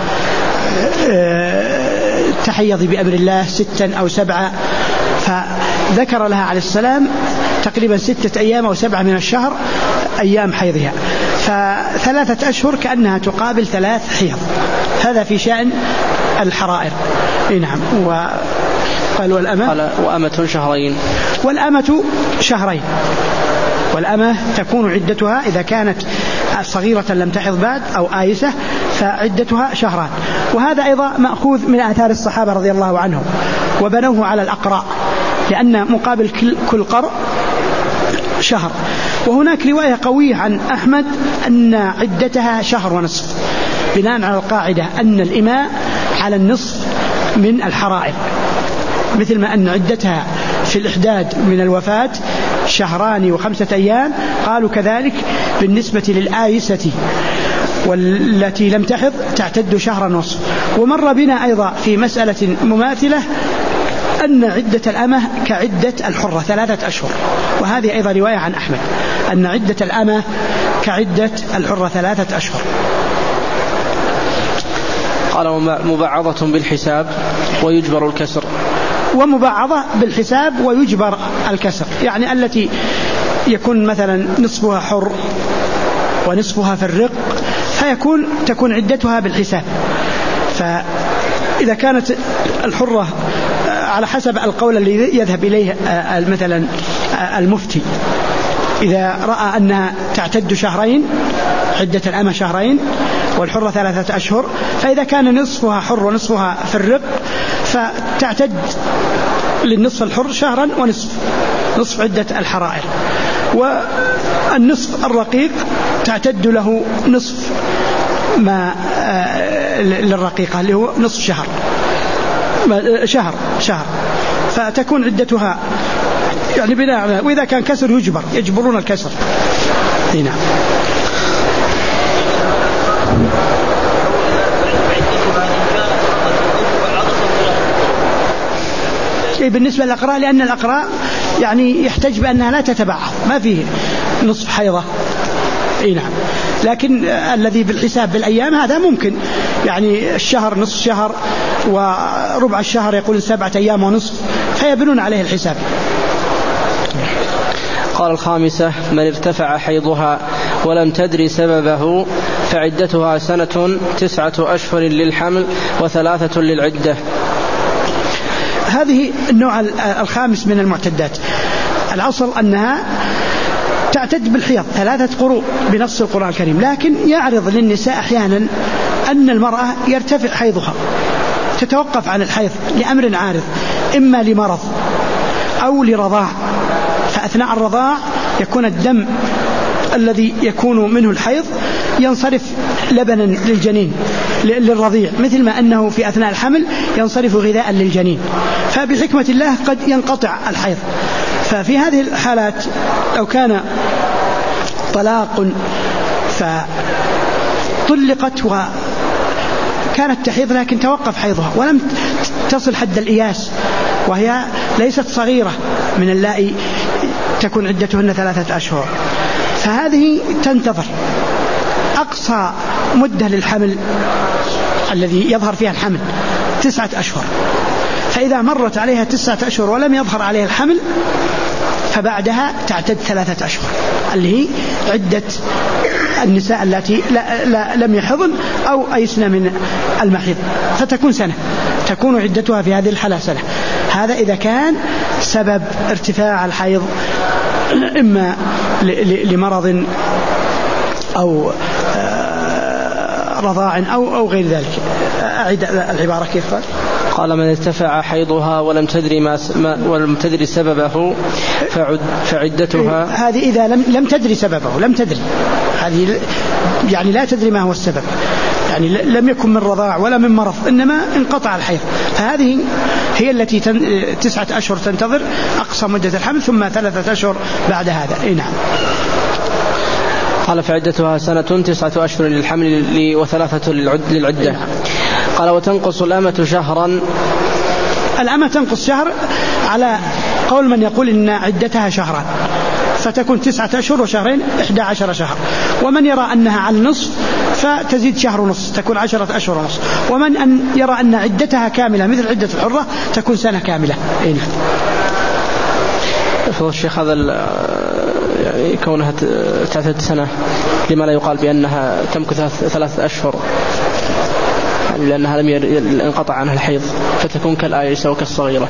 تحيضي بأمر الله ستا أو سبعة، فذكر لها عليه السلام تقريبا ستة أيام أو سبعة من الشهر أيام حيضها، فثلاثة أشهر كأنها تقابل ثلاث حيض. هذا في شأن الحرائر. نعم. وقال والأمة قال وأمة شهرين. والأمة شهرين، والأمة تكون عدتها إذا كانت صغيرة لم تحض بعد أو آيسة فعدتها شهران. وهذا أيضا مأخوذ من آثار الصحابة رضي الله عنهم، وبنوه على الأقراء، لأن مقابل كل قرء شهر. وهناك رواية قوية عن أحمد أن عدتها شهر ونصف، بناء على القاعدة أن الإماء على النصف من الحرائر، مثل ما أن عدتها في الإحداد من الوفاة شهران وخمسة أيام، قالوا كذلك بالنسبة للآيسة والتي لم تحض تعتد شهرا ونصف. ومر بنا أيضا في مسألة مماثلة أن عدة الأمة كعدة الحرة ثلاثة أشهر، وهذه أيضا رواية عن أحمد أن عدة الأمة كعدة الحرة ثلاثة أشهر. قال مبعضة بالحساب ويجبر الكسر. ومبعضة بالحساب ويجبر الكسر، يعني التي يكون مثلا نصفها حر ونصفها في الرق، فيكون تكون عدتها بالحساب. فإذا كانت الحرة على حسب القول الذي يذهب إليه مثلا المفتي، إذا رأى أنها تعتد شهرين، عدة الأمة شهرين والحرة ثلاثة أشهر، فإذا كان نصفها حر ونصفها في الرق فتعتد للنصف الحر شهرا ونصف، نصف عدة الحرائر. والنصف الرقيق تعتد له نصف ما للرقيقة اللي هو نصف شهر شهر شهر فتكون عدتها يعني بناء. وإذا كان كسر يجبر، يجبرون الكسر. هنا بالنسبة للأقراء، لأن الأقراء يعني يحتج بأنها لا تتبعض، ما فيه نصف حيضة. اي نعم. لكن الذي بالحساب بالأيام هذا ممكن، يعني الشهر نصف شهر وربع الشهر يقول سبعة أيام ونصف، فيبنون عليه الحساب. قال الخامسة: من ارتفع حيضها ولم تدري سببه فعدتها سنة تسعة أشهر للحمل وثلاثة للعدة. هذه النوع الخامس من المعتدات. الأصل أنها تعتد بالحيض ثلاثة قروء بنص القرآن الكريم، لكن يعرض للنساء أحيانا أن المرأة يرتفع حيضها، تتوقف عن الحيض لأمر عارض، إما لمرض أو لرضاع، فأثناء الرضاع يكون الدم الذي يكون منه الحيض ينصرف لبنا للجنين للرضيع، مثل ما أنه في أثناء الحمل ينصرف غذاء للجنين، فبحكمة الله قد ينقطع الحيض. ففي هذه الحالات لو كان طلاق فطلقت وكانت تحيض لكن توقف حيضها ولم تصل حد الإياس، وهي ليست صغيرة من اللائي تكون عدتهن ثلاثة أشهر، فهذه تنتظر أقصى مدة للحمل الذي يظهر فيها الحمل تسعة أشهر، فإذا مرت عليها تسعة أشهر ولم يظهر عليها الحمل فبعدها تعتد ثلاثة أشهر اللي هي عدة النساء التي لا لا لم يحضن أو أيسن من المحيض، فتكون سنة، تكون عدتها في هذه الحالة سنة. هذا إذا كان سبب ارتفاع الحيض إما لمرض أو رضاع أو أو غير ذلك. أعيد العبارة كيف قال؟ قال من ارتفع حيضها ولم تدري ما ولم تدري سببه فعد فعدتها. هذه إذا لم لم تدري سببه، لم تدري هذه يعني لا تدري ما هو السبب، يعني لم يكن من رضاع ولا من مرض إنما انقطع الحيض، فهذه هي التي تن... تسعة أشهر تنتظر أقصى مدة الحمل ثم ثلاثة أشهر بعد هذا. إيه نعم. قال فعدتها سنة تسعة أشهر للحمل وثلاثة للعدة. قال وتنقص الأمة شهرا. الأمة تنقص شهر على قول من يقول إن عدتها شهرا، فتكون تسعة أشهر وشهرين إحدى عشر شهر، ومن يرى أنها على النصف فتزيد شهر ونصف تكون عشرة أشهر ونصف، ومن أن يرى أن عدتها كاملة مثل عدة الحرة تكون سنة كاملة. إيه نعم. فضل الشيخ هذا يعني كونها تعتد سنة لما لا يقال بأنها تمكث ثلاثة أشهر يعني لأنها لم ينقطع عنها الحيض فتكون كالآيسة وكالصغيرة؟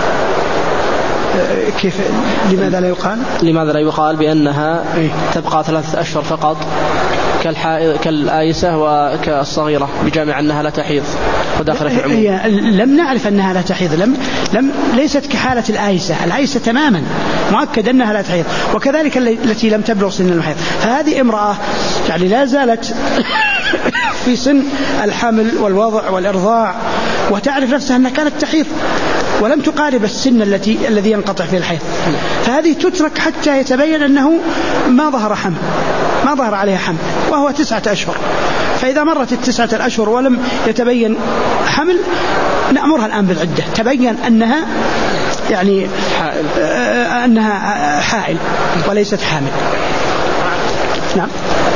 كيف لماذا لا يقال؟ لماذا لا يقال بأنها تبقى ثلاثة أشهر فقط كالآيسة وكالصغيرة بجامع أنها لا تحيض وداخلة في العموم؟ هي لم نعرف أنها لا تحيض، لم لم ليست كحالة الآيسة، الآيسة تماما مؤكد أنها لا تحيض، وكذلك التي لم تبلغ سن المحيض. فهذه امرأة يعني لا زالت في سن الحمل والوضع والإرضاع وتعرف نفسها أنها كانت تحيض ولم تقارب السن التي الذي ينقطع فيه الحيض، فهذه تترك حتى يتبين أنه ما ظهر حمل، ما ظهر عليها حمل وهو تسعة أشهر. فإذا مرت التسعة الأشهر ولم يتبين حمل نأمرها الآن بالعدة، تبين أنها يعني حائل. أنها حائل وليست حامل. نعم.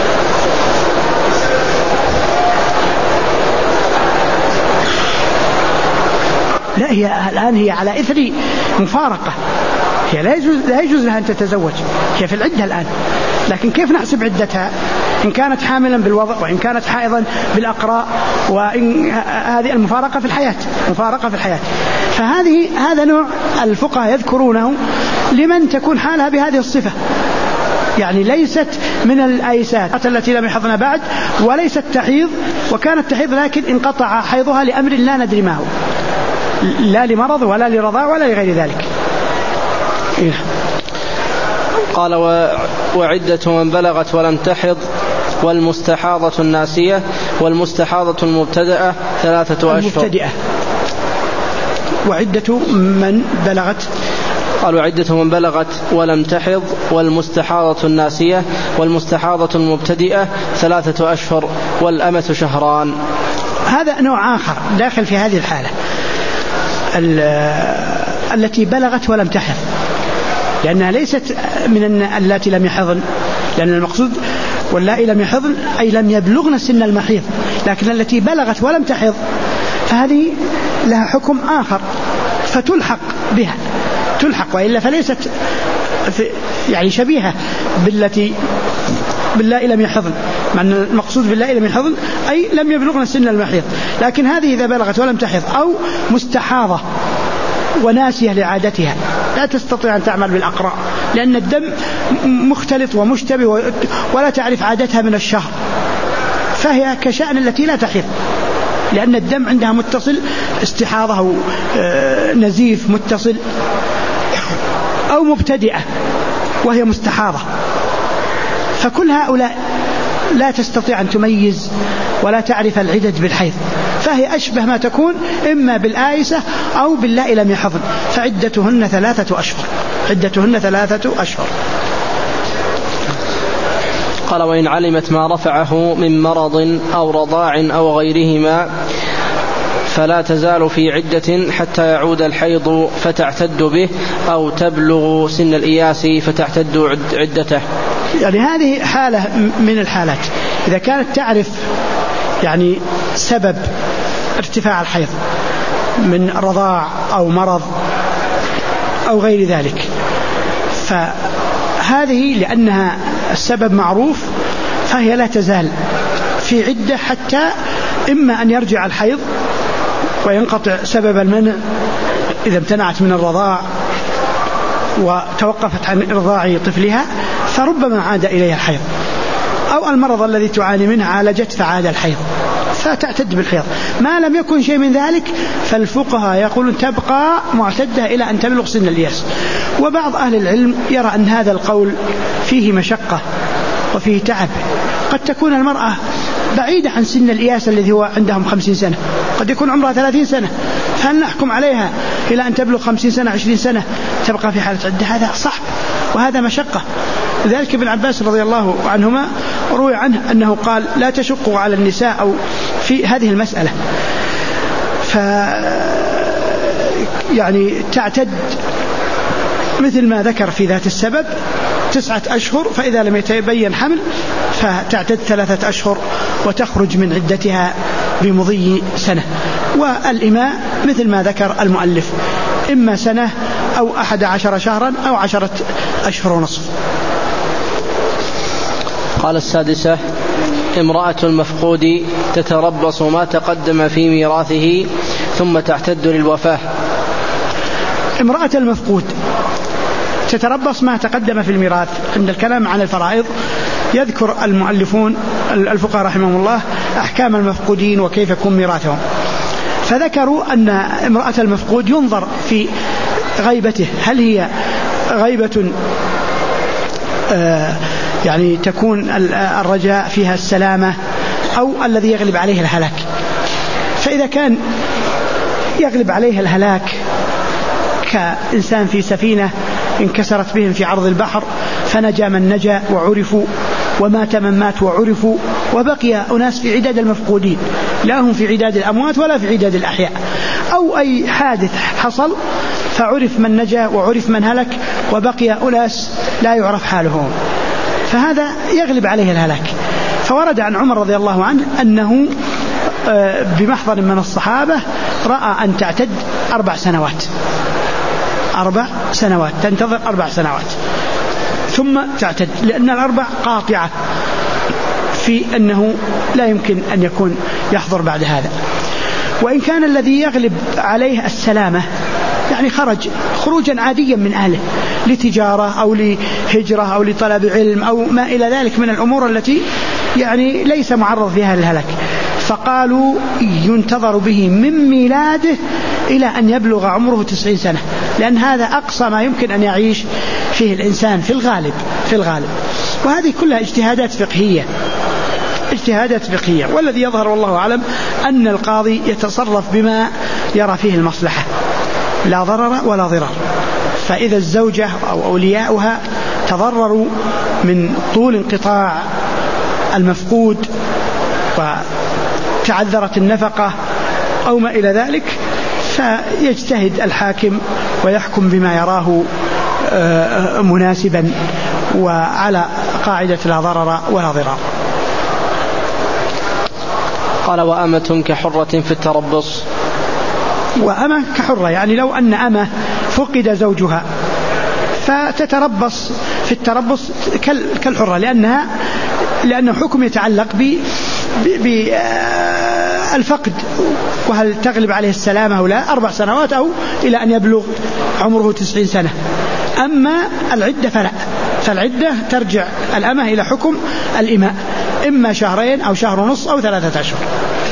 لا هي الآن هي على إثر مفارقة، هي لا يجوز لا يجوز لها أن تتزوج، هي في العدة الآن، لكن كيف نحسب عدتها إن كانت حاملا بالوضع وإن كانت حائضا بالأقراء، وإن هذه المفارقة في الحياة، مفارقة في الحياة. فهذه هذا نوع الفقهاء يذكرونه لمن تكون حالها بهذه الصفة، يعني ليست من الآيسات التي لم يحضن بعد وليست تحيض وكانت تحيض لكن انقطع حيضها لأمر لا ندري ما هو، لا لمرض ولا لرضاع ولا لغير ذلك. إيه. قال وعدة من بلغت ولم تحض والمستحاضة الناسية والمستحاضة المبتدأة ثلاثة أشهر. المبتدئة. وعدة من بلغت قال وعدة من بلغت ولم تحض والمستحاضة الناسية والمستحاضة المبتدئة ثلاثة أشهر والأمة شهران. هذا نوع آخر داخل في هذه الحالة التي بلغت ولم تحض، لأنها ليست من التي لم يحضن، لأن المقصود واللائي لم يحضن أي لم يبلغن سن المحيض، لكن التي بلغت ولم تحض فهذه لها حكم آخر فتلحق بها، تلحق، وإلا فليست يعني شبيهة بالتي باللائي لم يحضن، مع أن المقصود باللائي لم يحضن أي لم يبلغن سن المحيض، لكن هذه إذا بلغت ولم تحض أو مستحاضة وناسية لعادتها لا تستطيع أن تعمل بالأقراء لأن الدم مختلط ومشتبه ولا تعرف عادتها من الشهر، فهي كشأن التي لا تحيض لأن الدم عندها متصل، استحاضة أو نزيف متصل، أو مبتدئة وهي مستحاضة. فكل هؤلاء لا تستطيع أن تميز ولا تعرف العدد بالحيض، فهي أشبه ما تكون إما بالآيسة أو باللائي لم يحضن، فعدتهن ثلاثة أشهر عدتهن ثلاثة أشهر. قال: وإن علمت ما رفعه من مرض أو رضاع أو غيرهما فلا تزال في عدة حتى يعود الحيض فتعتد به، أو تبلغ سن الإياس فتعتد عدته. يعني هذه حالة من الحالات، إذا كانت تعرف يعني سبب ارتفاع الحيض من رضاع أو مرض أو غير ذلك، فهذه لأنها السبب معروف فهي لا تزال في عدة حتى إما أن يرجع الحيض وينقطع سبب المنع إذا امتنعت من الرضاع وتوقفت عن إرضاع طفلها فربما عاد إليها الحيض، أو المرض الذي تعاني منه عالجت فعاد الحيض فتعتد بالحيض. ما لم يكن شيء من ذلك فالفقهاء يقولون تبقى معتدة إلى أن تبلغ سن الإياس. وبعض أهل العلم يرى أن هذا القول فيه مشقة وفيه تعب، قد تكون المرأة بعيدة عن سن الإياس الذي هو عندهم خمسين سنة، قد يكون عمرها ثلاثين سنة، فهل نحكم عليها إلى أن تبلغ خمسين سنة عشرين سنة تبقى في حالة عدة؟ هذا صعب وهذا مشقة. لذلك ابن عباس رضي الله عنهما روي عنه أنه قال: لا تشقوا على النساء أو في هذه المسألة، ف يعني تعتد مثل ما ذكر في ذات السبب تسعة أشهر، فإذا لم يتبين حمل فتعتد ثلاثة أشهر وتخرج من عدتها بمضي سنة. والإماء مثل ما ذكر المؤلف إما سنة أو أحد عشر شهرا أو عشرة أشهر ونصف. قال: السادسة: امرأة المفقود تتربص ما تقدم في ميراثه ثم تعتد للوفاة. امرأة المفقود تتربص ما تقدم في الميراث. عند الكلام عن الفرائض يذكر المؤلفون الفقهاء رحمهم الله أحكام المفقودين وكيف يكون ميراثهم، فذكروا أن امرأة المفقود ينظر في غيبته، هل هي غيبة آه يعني تكون الرجاء فيها السلامة أو الذي يغلب عليه الهلاك. فإذا كان يغلب عليه الهلاك كإنسان في سفينة انكسرت بهم في عرض البحر فنجا من نجا وعرفوا ومات من مات وعرفوا، وبقي أناس في عداد المفقودين لا هم في عداد الأموات ولا في عداد الأحياء، أو أي حادث حصل فعرف من نجا وعرف من هلك وبقي أناس لا يعرف حالهم، فهذا يغلب عليه الهلاك. فورد عن عمر رضي الله عنه أنه بمحضر من الصحابة رأى أن تعتد أربع سنوات أربع سنوات تنتظر أربع سنوات ثم تعتد، لأن الأربع قاطعة في أنه لا يمكن أن يكون يحضر بعد هذا. وإن كان الذي يغلب عليه السلامة يعني خرج خروجا عاديا من أهله لتجارة أو لهجرة أو لطلب علم أو ما إلى ذلك من الأمور التي يعني ليس معرض فيها للهلاك، فقالوا ينتظر به من ميلاده إلى أن يبلغ عمره تسعين سنة، لأن هذا أقصى ما يمكن أن يعيش فيه الإنسان في الغالب في الغالب وهذه كلها اجتهادات فقهية اجتهادات فقهية والذي يظهر والله أعلم أن القاضي يتصرف بما يرى فيه المصلحة، لا ضرر ولا ضرار. فإذا الزوجة أو أولياؤها تضرروا من طول انقطاع المفقود وتعذرت النفقة أو ما إلى ذلك فيجتهد الحاكم ويحكم بما يراه مناسبا وعلى قاعدة لا ضرر ولا ضرار. قال: وأمة كحرة في التربص. وأمة كحرة يعني لو أن أمة فقد زوجها فتتربص في التربص كالحرة، لأنها لأنه حكم يتعلق بالفقد وهل تغلب عليه السلامة أو لا، أربع سنوات أو إلى أن يبلغ عمره تسعين سنة. أما العدة فلا، فالعدة ترجع الأمة إلى حكم الإماء، إما شهرين أو شهر ونص أو ثلاثة أشهر.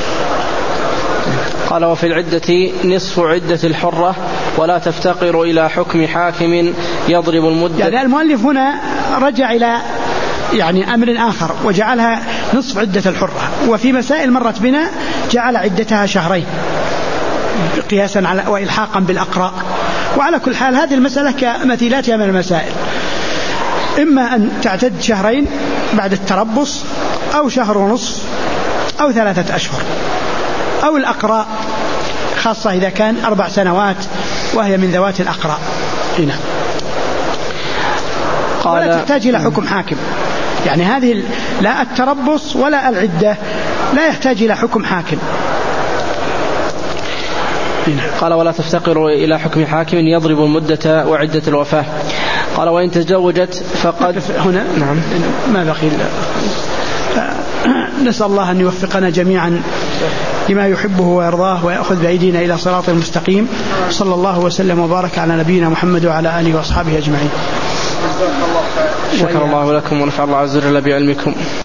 قال: وفي العدة نصف عدة الحرة ولا تفتقر إلى حكم حاكم يضرب المدة. يعني المؤلف هنا رجع إلى يعني أمر آخر وجعلها نصف عدة الحرة. وفي مسائل مرت بنا جعل عدتها شهرين قياسا على وإلحاقا بالأقراء. وعلى كل حال هذه المسألة كمثيلاتها من المسائل، إما أن تعتد شهرين بعد التربص، أو شهر ونصف، أو ثلاثة أشهر، أو الأقراء، خاصة إذا كان أربع سنوات وهي من ذوات الأقراء. هنا ولا تحتاج إلى حكم حاكم، يعني هذه لا التربص ولا العدة لا يحتاج إلى حكم حاكم. قال ولا تفتقر إلى حكم حاكم يضرب المدة وعدة الوفاة. قال وإن تزوجت فقد هنا نعم ما بقي. نسأل الله أن يوفقنا جميعا لما يحبه ويرضاه ويأخذ بأيدينا إلى صراط المستقيم. صلى الله وسلم وبارك على نبينا محمد وعلى آله وأصحابه أجمعين. شكر الله لكم ونفع الله عز وجل بعلمكم.